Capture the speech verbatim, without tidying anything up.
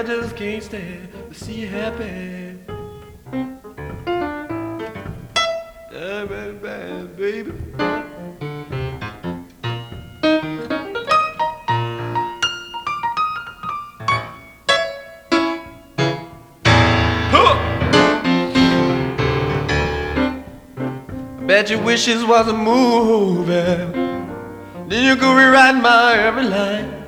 I just can't stand to see you happy. Yeah, baby, baby. Bet your wishes was a movie, then you could rewrite my every line.